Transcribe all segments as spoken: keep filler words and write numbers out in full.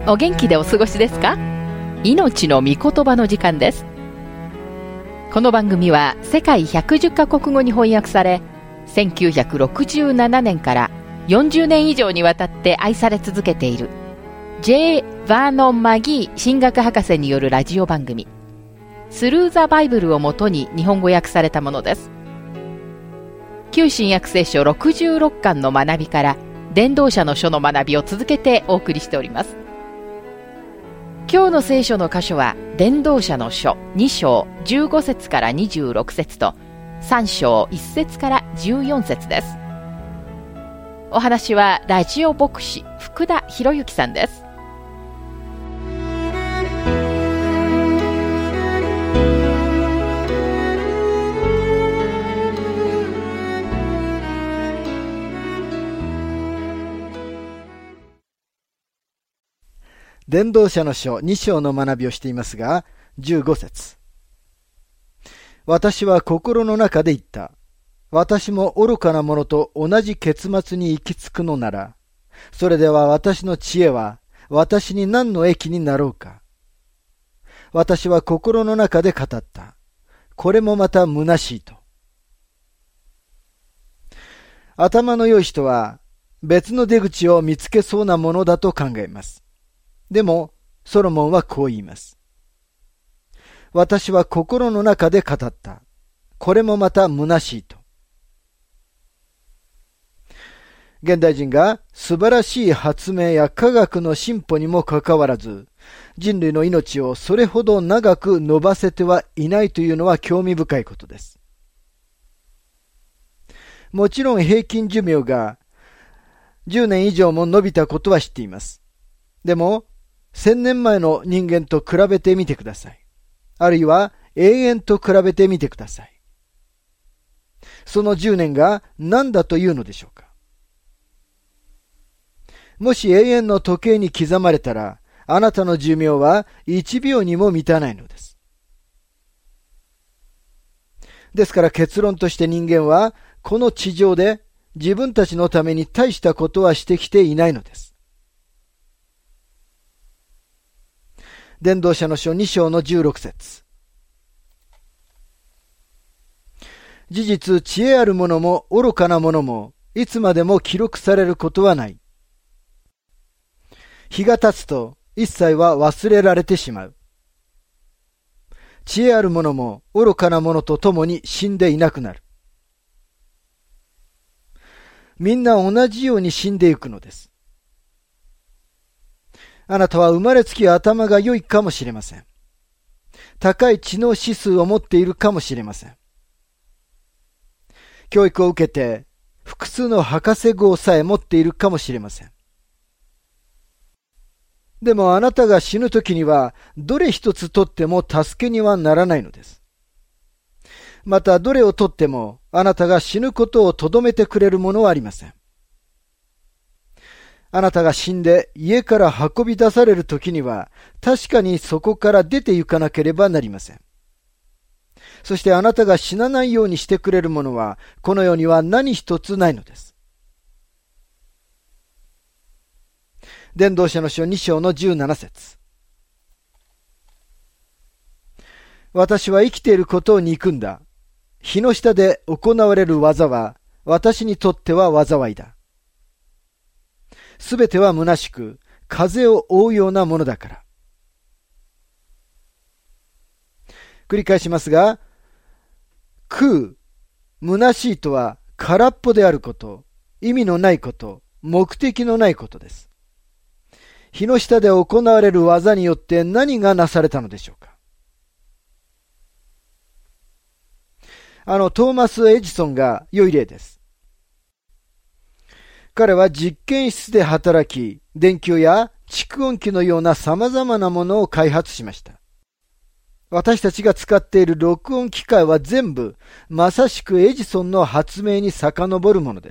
お元気でお過ごしですか？命の御言葉の時間です。この番組は世界ひゃくじゅっカ国語に翻訳され、せんきゅうひゃくろくじゅうななねんからよんじゅうねん以上にわたって愛され続けている J. バーノン・マギー神学博士によるラジオ番組スルー・ザ・バイブルをもとに日本語訳されたものです。旧新約聖書ろくじゅうろっかんの学びから伝道者の書の学びを続けてお送りしております。今日の聖書の箇所は伝道者の書に章じゅうご節からにじゅうろく節とさん章いち節からじゅうよん節です。お話はラジオ牧師福田博之さんです。 伝道者の書に章の学びをしていますが、じゅうご節。私は心の中で言った。私も愚かな者と同じ結末に行き着くのなら、それでは私の知恵は私に何の益になろうか。私は心の中で語った。これもまた虚しいと。頭の良い人は別の出口を見つけそうなものだと考えます。でも、ソロモンはこう言います。私は心の中で語った。これもまた虚しいと。現代人が素晴らしい発明や科学の進歩にもかかわらず、人類の命をそれほど長く伸ばせてはいないというのは興味深いことです。もちろん平均寿命がじゅうねん以上も伸びたことは知っています。でも、千年前の人間と比べてみてください。あるいは永遠と比べてみてください。そのじゅうねんが何だというのでしょうか。もし永遠の時計に刻まれたら、あなたの寿命はいちびょうにも満たないのです。ですから結論として人間はこの地上で自分たちのために大したことはしてきていないのです。伝道者の書に章のじゅうろく節。事実、知恵ある者も愚かな者もいつまでも記録されることはない。日が経つと一切は忘れられてしまう。知恵ある者も愚かな者と共に死んでいなくなる。みんな同じように死んでいくのです。あなたは生まれつき頭が良いかもしれません。高い知能指数を持っているかもしれません。教育を受けて複数の博士号さえ持っているかもしれません。でもあなたが死ぬときにはどれ一つとっても助けにはならないのです。またどれをとってもあなたが死ぬことをとどめてくれるものはありません。あなたが死んで家から運び出されるときには確かにそこから出て行かなければなりません。そしてあなたが死なないようにしてくれるものはこの世には何一つないのです。伝道者の書に章のじゅうなな節。私は生きていることを憎んだ。日の下で行われる技は私にとっては災いだ。すべては虚しく、風を追うようなものだから。繰り返しますが、空、虚しいとは空っぽであること、意味のないこと、目的のないことです。日の下で行われる技によって何がなされたのでしょうか。あのトーマス・エジソンが良い例です。彼は実験室で働き、電球や蓄音機のような様々なものを開発しました。私たちが使っている録音機械は全部、まさしくエジソンの発明に遡るものです。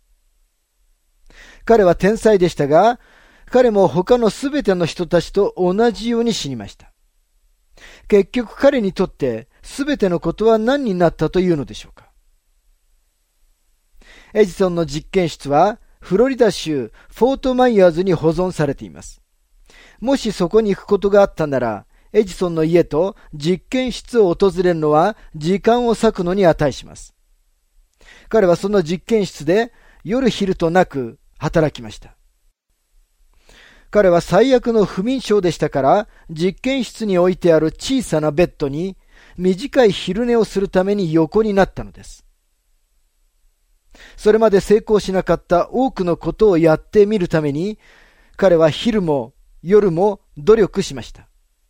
彼は天才でしたが、彼も他のすべての人たちと同じように死にました。結局彼にとってすべてのことは何になったというのでしょうか。エジソンの実験室はフロリダ州フォートマイヤーズに保存されています。 もしそこに行くことがあったなら、エジソンの家と実験室を訪れるのは時間を割くのに値します。彼はその実験室で夜昼となく働きました。彼は最悪の不眠症でしたから、実験室に置いてある小さなベッドに短い昼寝をするために横になったのです。それまで成功しなかった多くのことをやってみるために、彼は昼も夜も努力しました。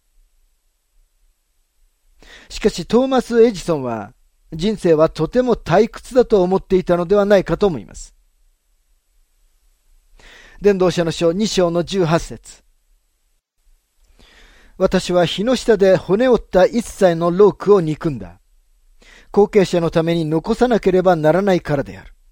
しかしトーマス・エジソンは、人生はとても退屈だと思っていたのではないかと思います。伝道者の書に章のじゅうはち節。私は日の下で骨折った一切のロークを憎んだ。後継者のために残さなければならないからである。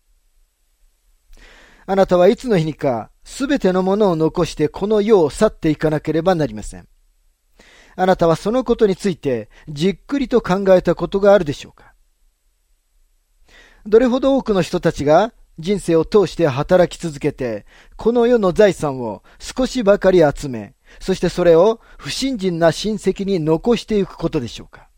あなたはいつの日にかすべてのものを残してこの世を去っていかなければなりません。あなたはそのことについてじっくりと考えたことがあるでしょうか。どれほど多くの人たちが人生を通して働き続けて、この世の財産を少しばかり集め、そしてそれを不信心な親戚に残していくことでしょうか。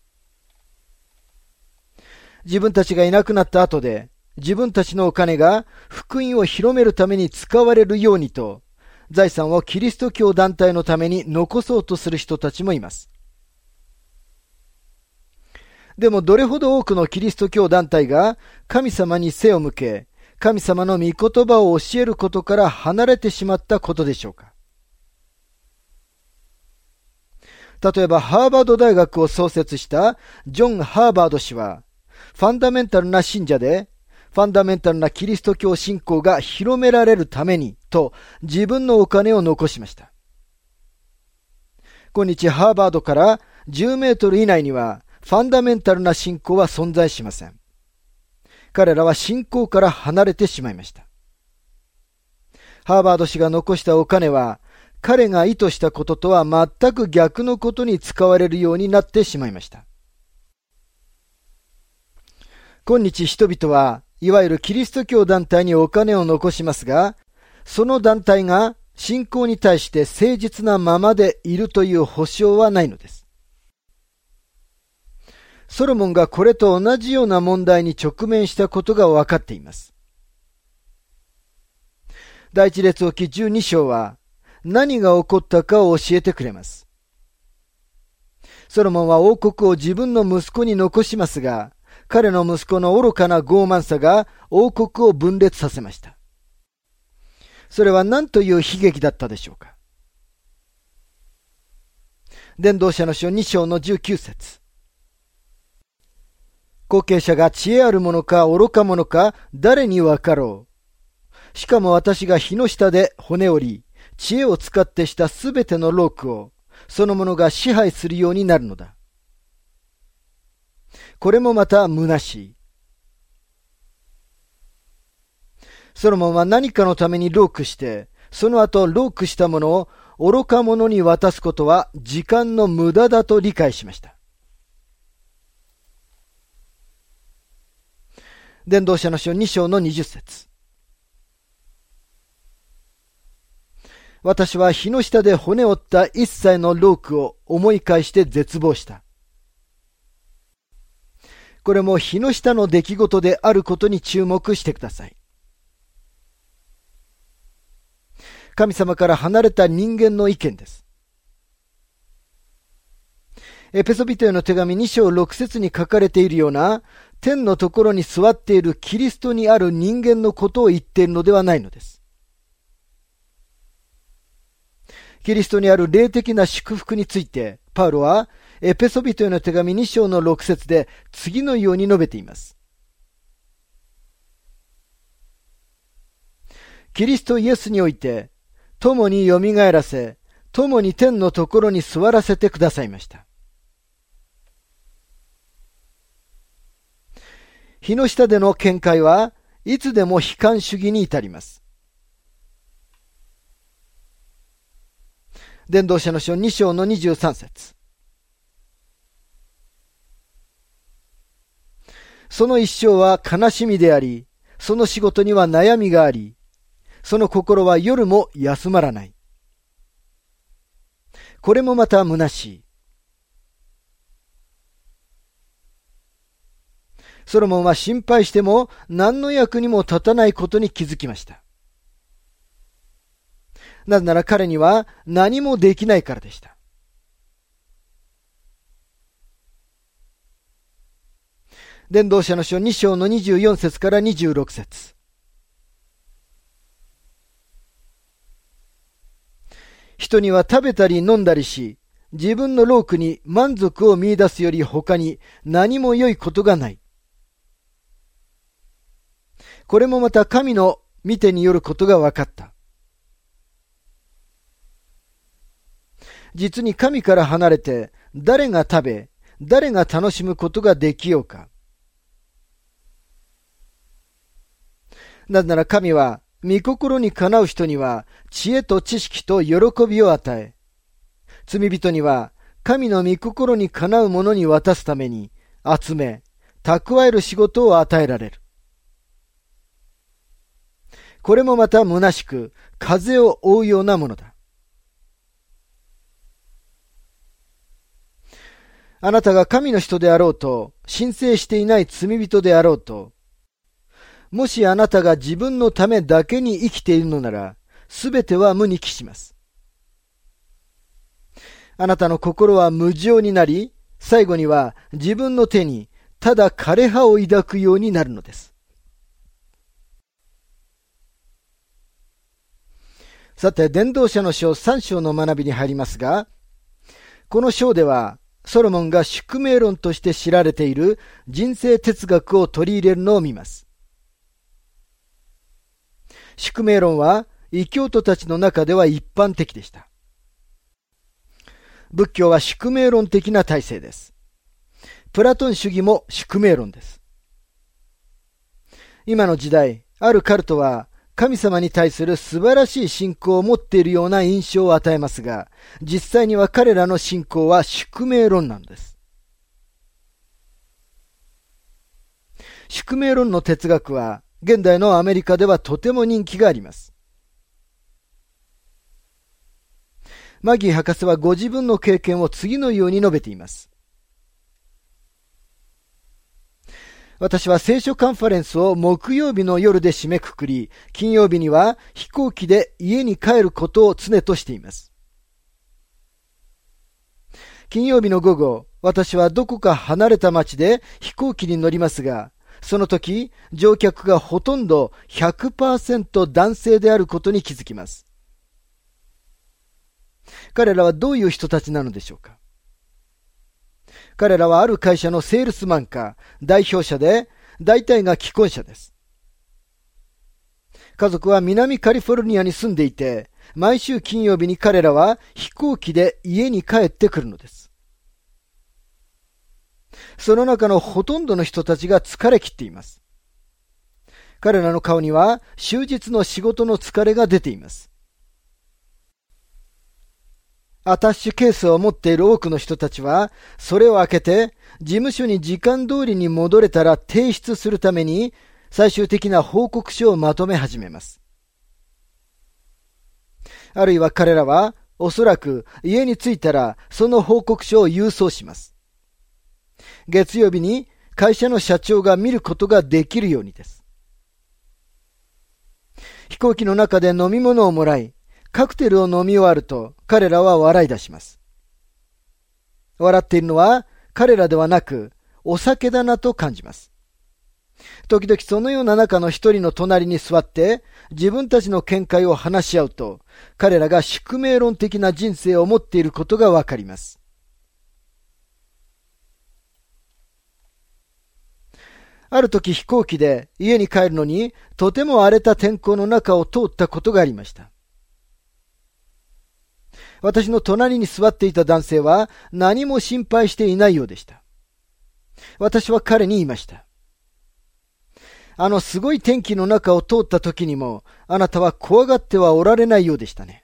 自分たちがいなくなった後で、自分たちのお金が福音を広めるために使われるようにと、財産をキリスト教団体のために残そうとする人たちもいます。でもどれほど多くのキリスト教団体が神様に背を向け、神様の御言葉を教えることから離れてしまったことでしょうか。例えばハーバード大学を創設したジョン・ハーバード氏は、ファンダメンタルな信者で、ファンダメンタルなキリスト教信仰が広められるためにと自分のお金を残しました。今日ハーバードからじゅうメートル以内にはファンダメンタルな信仰は存在しません。彼らは信仰から離れてしまいました。ハーバード氏が残したお金は彼が意図したこととは全く逆のことに使われるようになってしまいました。今日人々はいわゆるキリスト教団体にお金を残しますが、その団体が信仰に対して誠実なままでいるという保証はないのです。ソロモンがこれと同じような問題に直面したことが分かっています。第一列王記じゅうに章は何が起こったかを教えてくれます。ソロモンは王国を自分の息子に残しますが、彼の息子の愚かな傲慢さが王国を分裂させました。それは何という悲劇だったでしょうか。伝道者の書に章のじゅうきゅう節。後継者が知恵あるものか愚か者か誰にわかろう。しかも私が日の下で骨折り、知恵を使ってしたすべてのロークをその者が支配するようになるのだ。これもまた虚しい。ソロモンは何かのためにロークして、その後ロークしたものを愚か者に渡すことは時間の無駄だと理解しました。伝道者の書に章のにじゅう節。私は日の下で骨折った一切のロークを思い返して絶望した。これも日の下の出来事であることに注目してください。神様から離れた人間の意見です。エペソビトへの手紙に章ろく節に書かれているような天のところに座っているキリストにある人間のことを言っているのではないのです。キリストにある霊的な祝福についてパウロはエペソビトへの手紙に章のろく節で次のように述べています。キリストイエスにおいて共によみがえらせ、共に天のところに座らせてくださいました。日の下での見解はいつでも悲観主義に至ります。伝道者の書に章のにじゅうさん節。その一生は悲しみであり、その仕事には悩みがあり、その心は夜も休まらない。 これもまた虚しい。ソロモンは心配しても何の役にも立たないことに気づきました。なぜなら彼には何もできないからでした。伝道者の書に章のにじゅうよん節からにじゅうろく節。人には食べたり飲んだりし、自分の労苦に満足を見出すより他に何も良いことがない。これもまた神の見てによることが分かった。実に神から離れて誰が食べ、誰が楽しむことができようか。なぜなら神は御心にかなう人には知恵と知識と喜びを与え、罪人には神の御心にかなうものに渡すために集め、蓄える仕事を与えられる。これもまた虚しく風を追うようなものだ。あなたが神の人であろうと、申請していない罪人であろうと、もしあなたが自分のためだけに生きているのなら、すべては無に帰します。あなたの心は無常になり、最後には自分の手にただ枯葉を抱くようになるのです。さて、伝道者の書さん章の学びに入りますが、この章では、ソロモンが宿命論として知られている人生哲学を取り入れるのを見ます。宿命論は異教徒たちの中では一般的でした。仏教は宿命論的な体制です。プラトン主義も宿命論です。今の時代、あるカルトは神様に対する素晴らしい信仰を持っているような印象を与えますが、実際には彼らの信仰は宿命論なんです。宿命論の哲学は現代のアメリカではとても人気があります。マギー博士はご自分の経験を次のように述べています。私は聖書カンファレンスを木曜日の夜で締めくくり、金曜日には飛行機で家に帰ることを常としています。金曜日の午後、私はどこか離れた町で飛行機に乗りますが、その時、乗客がほとんど ひゃくパーセント 男性であることに気づきます。彼らはどういう人たちなのでしょうか。彼らはある会社のセールスマンか代表者で、大体が既婚者です。家族は南カリフォルニアに住んでいて、毎週金曜日に彼らは飛行機で家に帰ってくるのです。その中のほとんどの人たちが疲れ切っています。彼らの顔には終日の仕事の疲れが出ています。アタッシュケースを持っている多くの人たちは、それを開けて、事務所に時間通りに戻れたら提出するために、最終的な報告書をまとめ始めます。あるいは彼らは、おそらく家に着いたら、その報告書を郵送します。月曜日に会社の社長が見ることができるようにです。飛行機の中で飲み物をもらい、カクテルを飲み終わると彼らは笑い出します。笑っているのは彼らではなくお酒だなと感じます。時々そのような中の一人の隣に座って自分たちの見解を話し合うと、彼らが宿命論的な人生を持っていることがわかります。ある時飛行機で家に帰るのにとても荒れた天候の中を通ったことがありました。私の隣に座っていた男性は何も心配していないようでした。私は彼に言いました。あのすごい天気の中を通った時にもあなたは怖がってはおられないようでしたね。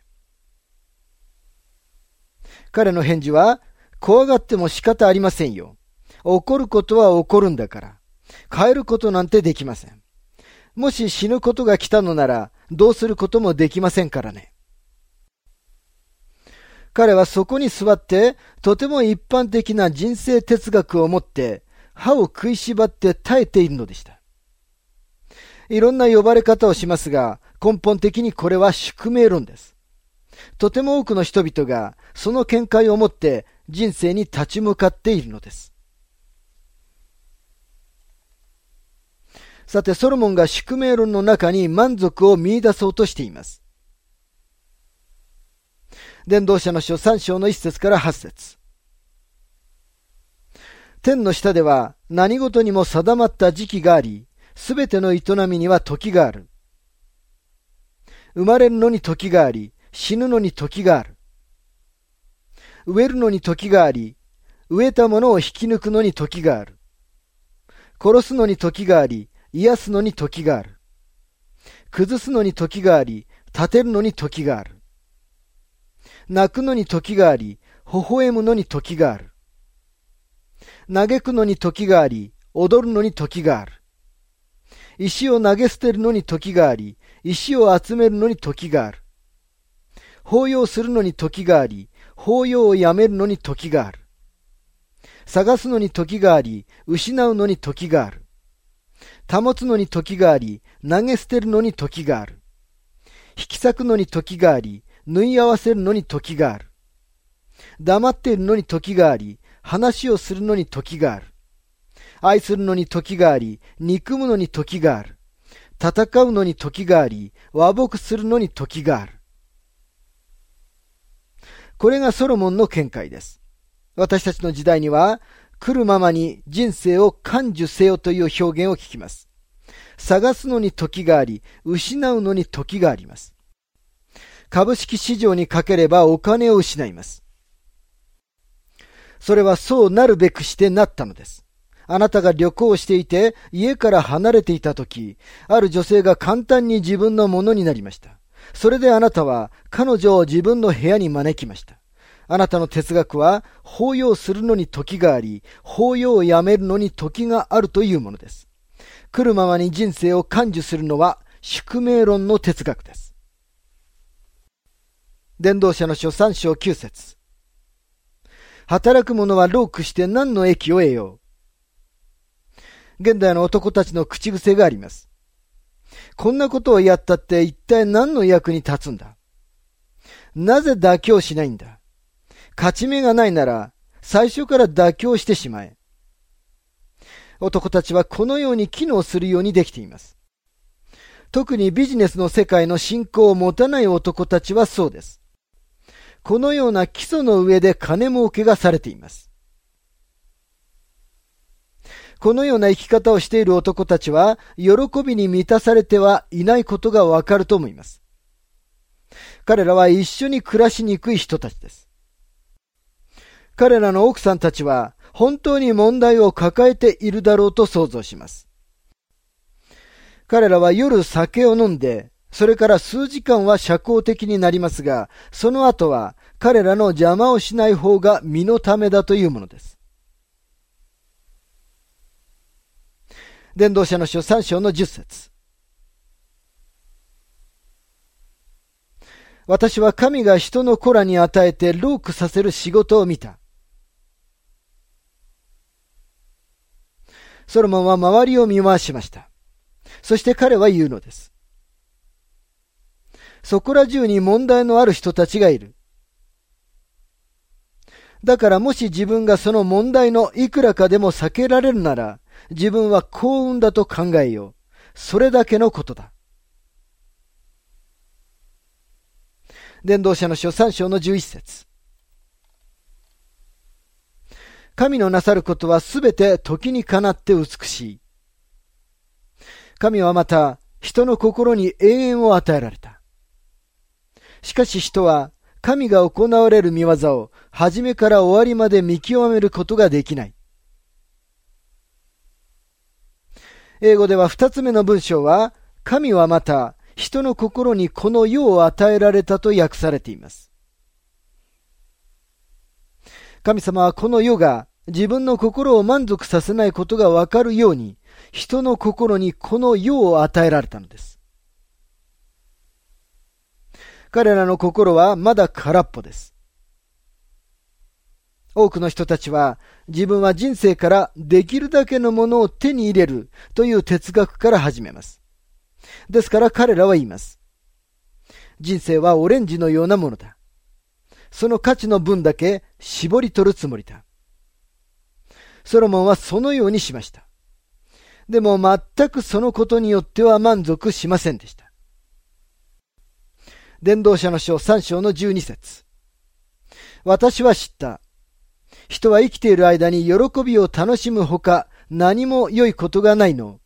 彼の返事は、怖がっても仕方ありませんよ。怒ることは怒るんだから。変えることなんてできません。もし死ぬことが来たのならどうすることもできませんからね。 彼はそこに座って、とても一般的な人生哲学を持って、歯を食いしばって耐えているのでした。いろんな呼ばれ方をしますが、根本的にこれは宿命論です。とても多くの人々がその見解を持って人生に立ち向かっているのです。さて、ソロモンが宿命論の中に満足を見出そうとしています。伝道者の書さん章のいち節からはち節。天の下では何事にも定まった時期があり、すべての営みには時がある。生まれるのに時があり、死ぬのに時がある。植えるのに時があり、植えたものを引き抜くのに時がある。殺すのに時があり、癒すのに時がある。崩すのに時があり、立てるのに時がある。泣くのに時があり、微笑むのに時がある。嘆くのに時があり、踊るのに時がある。石を投げ捨てるのに時があり、石を集めるのに時がある。抱擁するのに時があり、抱擁をやめるのに時がある。探すのに時があり、失うのに時がある。保つのに時があり、投げ捨てるのに時がある。引き裂くのに時があり、縫い合わせるのに時がある。黙っているのに時があり、話をするのに時がある。愛するのに時があり、憎むのに時がある。戦うのに時があり、和睦するのに時がある。これがソロモンの見解です。私たちの時代には、来るままに人生を感受せよという表現を聞きます。探すのに時があり、失うのに時があります。株式市場にかければお金を失います。それはそうなるべくしてなったのです。あなたが旅行していて家から離れていたとき、ある女性が簡単に自分のものになりました。それであなたは彼女を自分の部屋に招きました。あなたの哲学は抱擁するのに時があり、抱擁をやめるのに時があるというものです。来るままに人生を感受するのは宿命論の哲学です。伝道者の書さん章きゅう節。働く者は労苦して何の益を得よう。現代の男たちの口癖があります。こんなことをやったって一体何の役に立つんだ。なぜ妥協しないんだ。勝ち目がないなら最初から妥協してしまえ。男たちはこのように機能するようにできています。特にビジネスの世界の信仰を持たない男たちはそうです。このような基礎の上で金儲けがされています。このような生き方をしている男たちは、喜びに満たされてはいないことがわかると思います。彼らは一緒に暮らしにくい人たちです。彼らの奥さんたちは、本当に問題を抱えているだろうと想像します。彼らは夜酒を飲んで、それから数時間は社交的になりますが、その後は彼らの邪魔をしない方が身のためだというものです。伝道者の書さん章のじゅっ節。私は神が人の子らに与えて労苦させる仕事を見た。ソロモンは周りを見回しました。そして彼は言うのです。そこら中に問題のある人たちがいる。だからもし自分がその問題のいくらかでも避けられるなら、自分は幸運だと考えよう。それだけのことだ。伝道者の書さん章のじゅういち節。神のなさることはすべて時にかなって美しい。神はまた人の心に永遠を与えられた。しかし人は神が行われる見業を初めから終わりまで見極めることができない。英語では二つ目の文章は、神はまた人の心にこの世を与えられたと訳されています。神様はこの世が自分の心を満足させないことがわかるように、人の心にこの世を与えられたのです。彼らの心はまだ空っぽです。 多くの人たちは自分は人生からできるだけのものを手に入れるという哲学から始めます。ですから彼らは言います。人生はオレンジのようなものだ。その価値の分だけ絞り取るつもりだ。ソロモンはそのようにしました。でも全くそのことによっては満足しませんでした。伝道者の書さん章のじゅうに節。私は知った。人は生きている間に喜びを楽しむほか何も良いことがないの。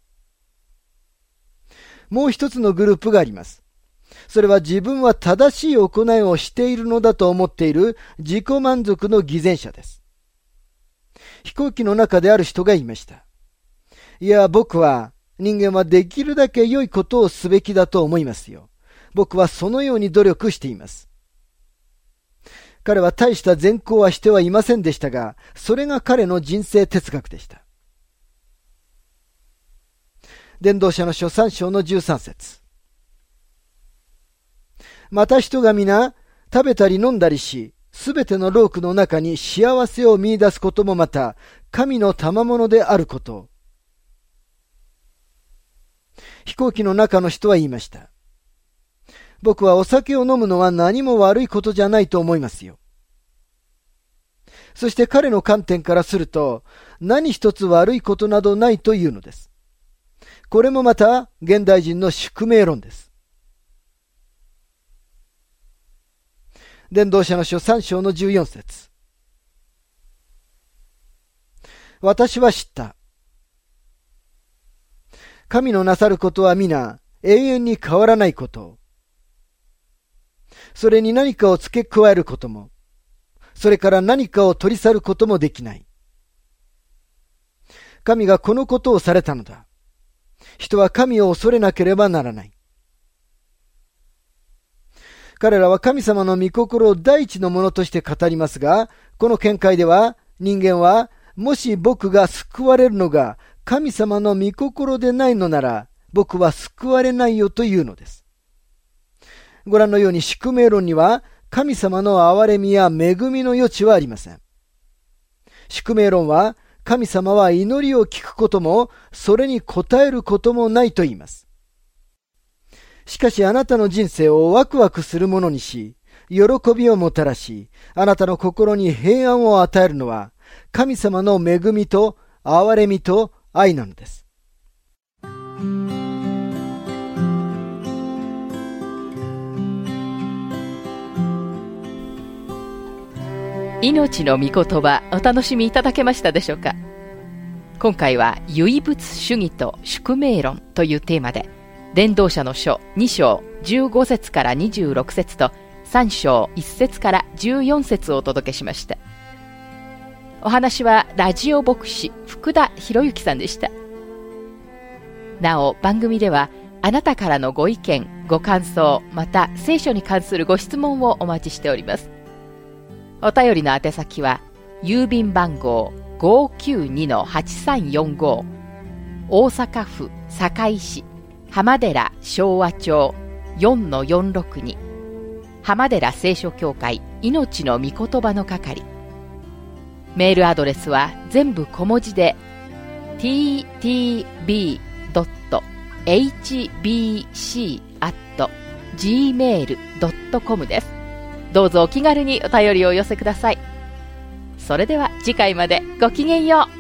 もう一つのグループがあります。それは自分は正しい行いをしているのだと思っている自己満足の偽善者です。飛行機の中である人が言いました。いや、僕は人間はできるだけ良いことをすべきだと思いますよ。僕はそのように努力しています。彼は大した善行はしてはいませんでしたが、それが彼の人生哲学でした。伝道者の書さん章のじゅうさん節。また人が皆食べたり飲んだりし、すべての労苦の中に幸せを見出すこともまた神の賜物であることを。飛行機の中の人は言いました。僕はお酒を飲むのは何も悪いことじゃないと思いますよ。そして彼の観点からすると、何一つ悪いことなどないというのです。これもまた現代人の宿命論です。伝道者の書さん章のじゅうよん節。私は知った。神のなさることは皆永遠に変わらないこと。それに何かを付け加えることも、それから何かを取り去ることもできない。神がこのことをされたのだ。人は神を恐れなければならない。彼らは神様の御心を第一のものとして語りますが、この見解では人間はもし僕が救われるのが神様の御心でないのなら、僕は救われないよというのです。ご覧のように宿命論には神様の憐れみや恵みの余地はありません。宿命論は神様は祈りを聞くこともそれに応えることもないと言います。しかしあなたの人生をワクワクするものにし、喜びをもたらし、あなたの心に平安を与えるのは神様の恵みと憐れみと愛なのです。 命の御言葉、お楽しみいただけましたでしょうか。今回は唯物主義と宿命論というテーマで、伝道者の書に章じゅうご節からにじゅうろく節とさん章いち節からじゅうよん節をお届けしました。お話はラジオ牧師福田博之さんでした。なお番組ではあなたからのご意見ご感想また聖書に関するご質問をお待ちしております。お便りの宛先は郵便番号 ごーきゅうにのはちさんよんご 大阪府堺市浜寺昭和町 よんのよんろくに 浜寺聖書協会命の御言葉の係。メールアドレスは全部小文字で ティーティービードットエイチビーシーアットジーメールドットコム です。どうぞお気軽にお便りをお寄せください。それでは次回までごきげんよう。